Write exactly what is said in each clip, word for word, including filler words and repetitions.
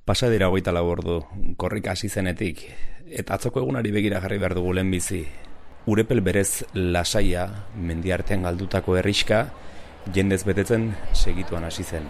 Pasadira hogeita lau ordu korrika hasi zenetik, eta atzoko egunari begira jarri behar dugu lehenbizi. Urepel berez lasaia, mendiartean galdutako herriska, jendez betetzen segituan hasi zen.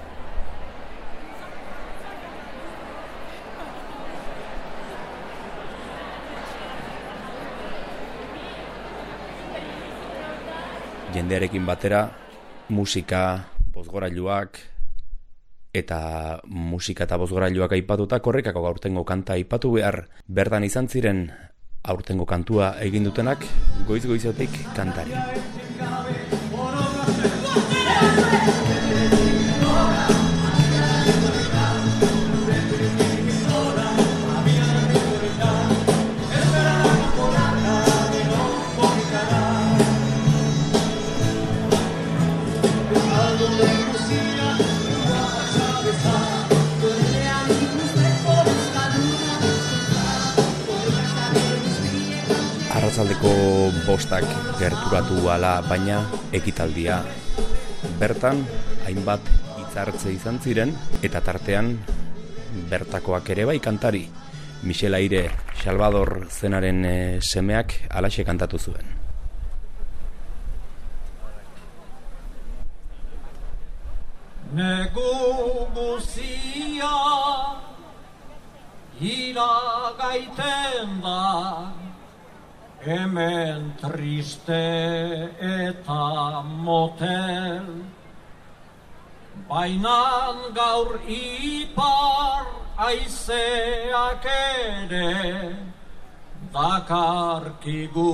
Jendearekin batera, musika, bozgorailuak, eta musika eta bozgorailuak aipatuta korrikako aurtengo kanta aipatu behar. Bertan izan ziren aurtengo kantua egin dutenak goiz-goizetik kantari. Arratsaldeko bostak gerturatu ala, baina ekitaldia. Bertan, hainbat hitzartze izan ziren, eta tartean bertakoak ere bai kantari. Michel Aire, Salvador zenaren e, semeak halaxe kantatu zuen. Negu guzia iragaiten da, hemen triste eta motel, bainan gaur ipar aizeak ere dakarkigu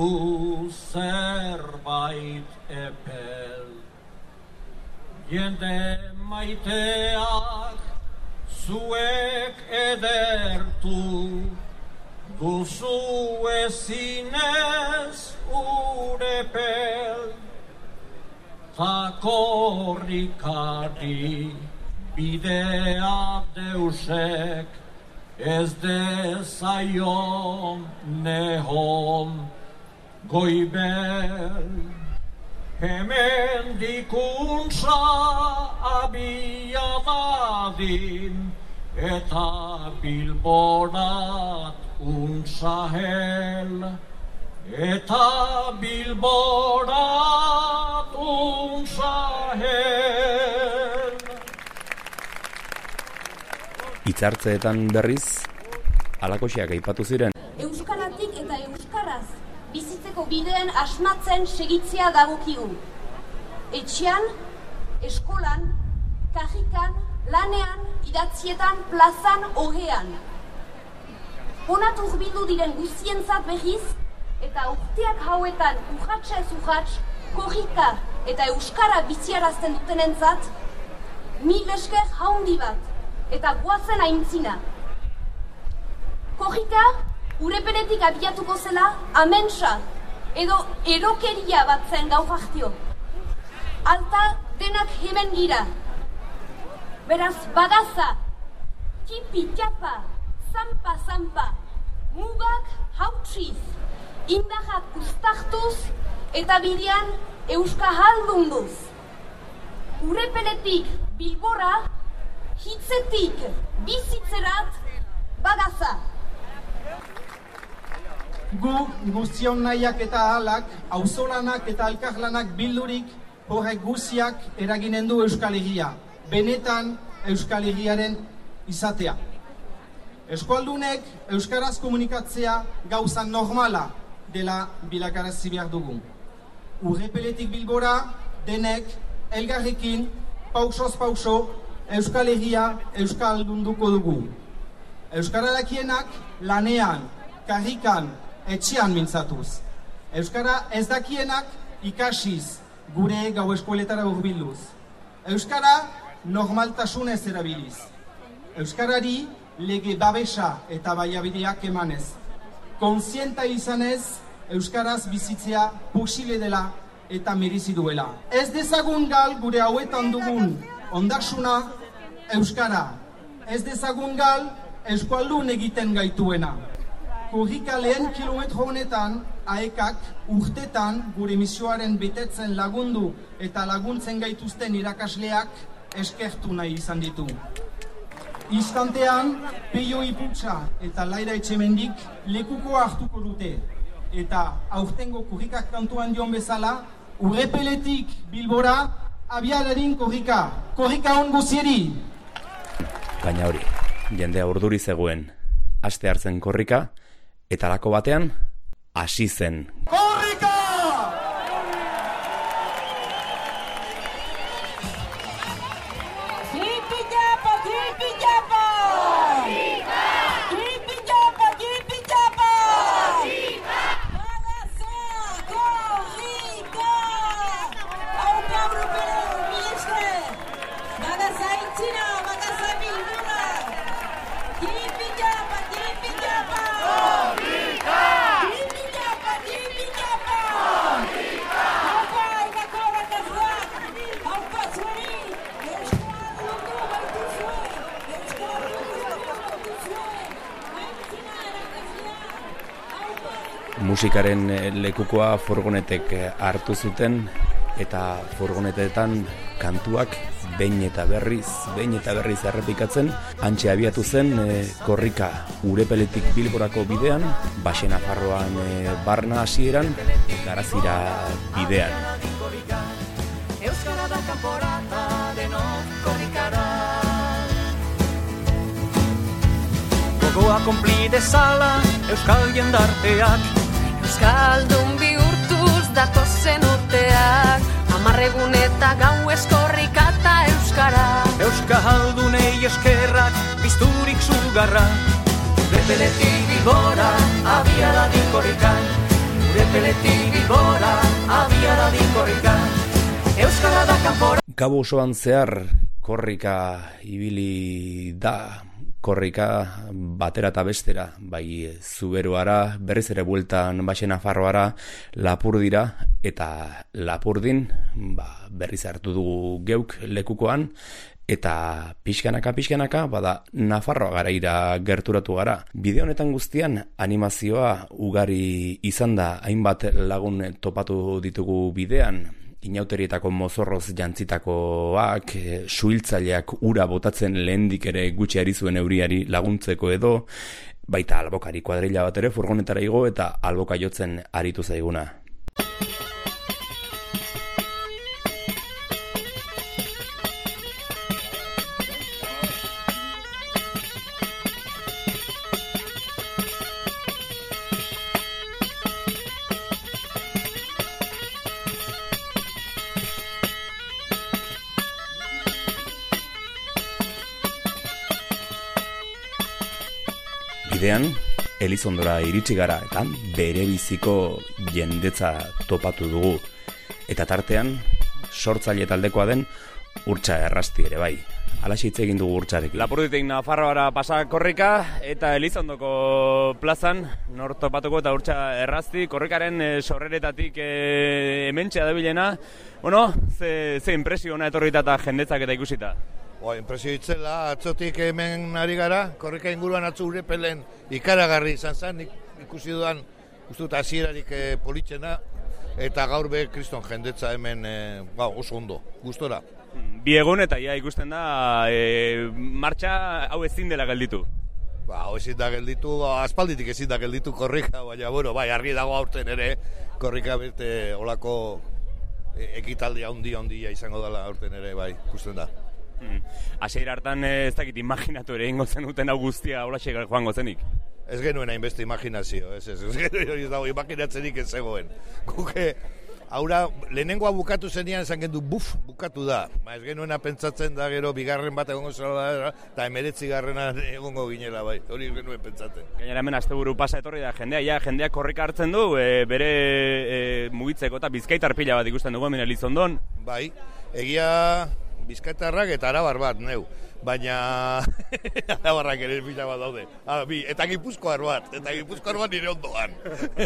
zerbait epel. Jende maiteak zuek edertu, duzu ezinez urepel, ta korrikari bidea deusek ez dezaion nehon goibel. Hemen dikuntza abia dadin, eta bilborat untza hel, eta bilborat untza hel. Hitzartzeetan berriz, halakoxeak aipatu ziren. Euskaratik eta euskaraz bizitzeko bideen asmatzen segitzea dagokigu. Etxean, eskolan, kajikan, lanean, idatzietan, plazan, ohean. Honat urbildu diren guztientzat behiz, eta urteak hauetan urratsa ez urrats, korrika eta euskara biziarazten dutenentzat, mil esker haundi bat, eta guazen aintzina. Korrika, Urepeletik abiatuko zela, amensa, edo erokeria bat zen gaur hartio. Alta denak hemen gira. Beraz, bagaza, kipi-kiapa, zampa-zampa, mugak hautsiz, indahak ustartuz, eta bidean euska haldunduz. Urepeletik bilbora, hitzetik bizitzerat, bagaza. Gu guztion nahiak eta ahalak, auzolanak eta elkarlanak bildurik, horrek guziak eraginen du Euskal Herria, benetan Euskal Herriaren izatea. Eskualdunek euskaraz komunikatzea gauza normala dela bilakarazi behar dugu. Urrepeletik bilbora, denek, elgarrekin, pausoz pauso, Euskal Herria euskaldunduko dugu. Euskaralakienak lanean, karrikan, etxean mintzatuz. Euskara ez dakienak ikasiz, gure gau eskueletara urbilduz. Euskara normaltasunez erabiliz. Euskarari lege babesa eta baiabideak emanez. Kontzienta izanez, euskaraz bizitzea posible dela eta merezi duela. Ez dezagun gal gure hauetan dugun ondasuna euskara. Ez dezagun gal eskualdun egiten gaituena. Korrika lehen kilometro honetan, aekak urtetan gure misioaren betetzen lagundu eta laguntzen gaituzten irakasleak eskertu nahi izan ditu. Instantean, Peio Iputxa eta Laira Etxemendik lekuko hartuko dute. Eta aurtengo korrikak kantuan dion bezala, Urrepeletik Bilbora, abiadadin korrika. Korrika on guzieri! Baina hori, jendea urduri zegoen, aste hartzen korrika, eta lako batean, hasi zen. Korrika! Musikaren lekukoa furgonetek hartu zuten eta furgonetetan kantuak behin eta berriz, behin eta berriz errepikatzen, hantxe abiatu zen e, korrika Urepeletik Bilborako bidean, Baxe Nafarroan e, barna hasieran, Garazira bidean. Euskara da kanporata denok korrikara. Gogoa konpli dezala euskal jendarteak, euskaldun bihurtuz datozen urteak, amarregun eta gau eskorrika eta euskara. Euskaldunei eskerrak bizturik zugarra, Urepeletik Bilbora abiadadin korrika. Urepeletik Bilbora abiadadin korrika. Euskara da kanpora. Gabo osoan zehar korrika ibili da, korrika batera eta bestera, bai Zuberoara, berriz ere bueltan Baxe Nafarroara, Lapurdira, eta Lapurdin ba, berriz hartu dugu geuk lekukoan, eta pixkanaka, pixkanaka, bada Nafarroa garaira gerturatu gara. Bide honetan guztian animazioa ugari izan da, hainbat lagun topatu ditugu bidean, inauterietako mozorroz jantzitakoak, suhiltzaileak ura botatzen lehendik ere gutxi ari zuen euriari laguntzeko edo, baita albokari kuadrilla bat ere furgonetara igo eta alboka jotzen aritu zaiguna. Bidean, Elizondora iritsi gara eta bere biziko jendetza topatu dugu. Eta tartean, sortzaile taldekoa den Urtsa Errasti ere bai. Alaxe hitz egin dugu Urtsarekin. Lapurditik Nafarroara pasa korrika eta Elizondoko plazan nor topatuko eta Urtsa Errasti korrikaren e, sorreretatik e, hementxea dabilena. Bueno, ze, ze impresio ona etorrita eta jendetzak eta ikusita. Ba, impresio itzela, atzotik hemen ari gara, korrika inguruan atzo Urepelen ikaragarri izan zen, ikusi dudan, ustut hasierarik e, politxena, eta gaur be kriston jendetza hemen e, ba, oso ondo, gustora. Bi egun eta ja ikusten da, e, martxa hau ezin dela gelditu. Ba, hau ezin da gelditu, aspalditik ezin da gelditu korrika, baina, bueno, bai, argi dago aurten ere, korrika bete olako e, ekitaldia handia handia izango dela aurten ere, bai, ikusten da. Hasiera hartan ez dakit imaginatu ere ingo zen duten hau guztia holaxe joango zenik. Ez genuen hainbeste imaginazio, ez ez, ez genuen ez dago imaginatzenik ez zegoen. Guke, haura, lehenengoa bukatu zenian esan gendu, buf, bukatu da. Ba, ez genuena pentsatzen da gero bigarren bat egongo zela da, eta emeretzi garrena egongo ginela bai, hori ez genuen pentsatzen. Gainera hemen asteburu pasa etorri da jendea, ja, jendeak korrika hartzen du, e, bere e, mugitzeko eta Bizkaitar pila bat ikusten dugu hemen Elizondon. Bai, egia Bizkaitarrak eta arabar bat, neu. Baina arabarrak ere pila bat daude. Ah, bi, eta Gipuzkoar bat, eta Gipuzkoar bat nire ondoan.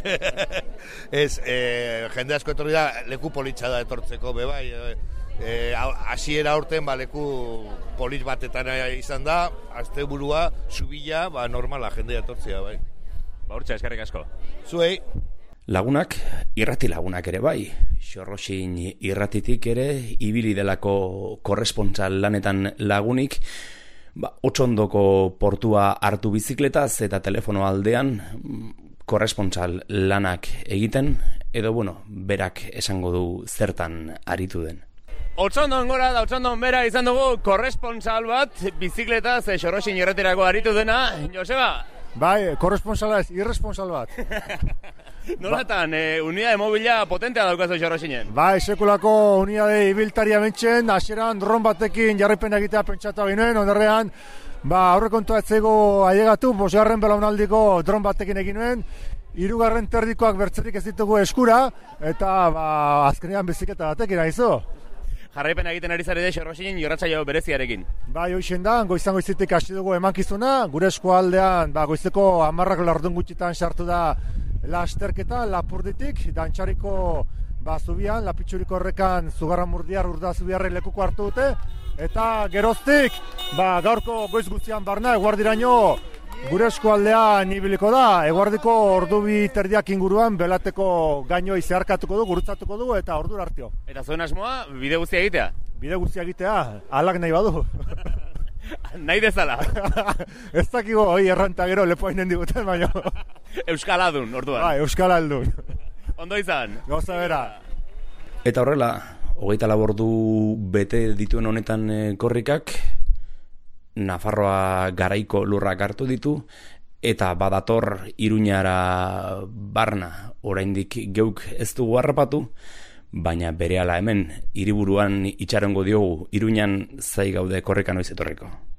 Ez, e, jende asko etorri da, leku politxa da etortzeko, be bai. E, hasiera aurten ba, leku polit batetan izan da, asteburua, zubila, ba, normala jendea etortzea, bai. Ba, Urtsa, eskerrik asko. Zuei. Lagunak, irrati lagunak ere bai. Xorroxin irratitik ere, ibili delako korrespontsal lanetan lagunik, Ba, Otsondoko portua hartu bizikletaz eta telefono aldean korrespontsal lanak egiten, edo bueno, berak esango du zertan aritu den. Otsondon gora da Otsondon bera izan dugu korrespontsal bat bizikletaz Xorroxin irratirako aritu dena, Joseba? Bai, korresponsala ez, irresponsal bat. Nolatan, ba, e, unidade mobila potentea daukazu Xorroxinen? Bai, sekulako unidade ibiltaria mentzen, hasieran dron batekin jarripen egitea pentsatu ginen, ondarrean, ba, aurrekontua etzego ailegatu, bosgarren belaunaldiko dron batekin egin nuen, hirugarren terdikoak bertzerik ez ditugu eskura, eta ba, azkenean biziketa batekin aizu. Jarraipen egiten ari zarete Xorroxinen jorratsaio bereziarekin. Bai, hoixen da, goizan goizetik hasi dugu emankizuna, gure eskualdean, ba, goizeko hamarrak lardun gutxitan sartu da lasterketa, lapurditik, dantxariko ba, zubian, lapitxuriko horrekan zugarra murdiar urda zubiarre lekuko hartu dute, eta geroztik, ba, gaurko goiz guztian barna, eguardiraino, gure eskualdean ibiliko da, eguardiko ordubi terdiak inguruan belateko gainoi zeharkatuko du, gurutzatuko du eta ordura hartio. Eta zuen asmoa, bide guztia egitea? Bide guztia egitea, alak nahi badu. Nahi dezala. Ez dakigo, hoi erranta gero lepo hainen diguten, baina. Euskaladun, orduan. Ba, Euskaladun. Ondo izan. Gauza bera. Eta horrela, hogeita labordu bete dituen honetan korrikak, Nafarroa garaiko lurrak hartu ditu, eta badator Iruñara barna, oraindik geuk ez dugu harrapatu, baina berehala hemen hiriburuan itxarongo diogu Iruñan zai gaude korrika noiz etorriko.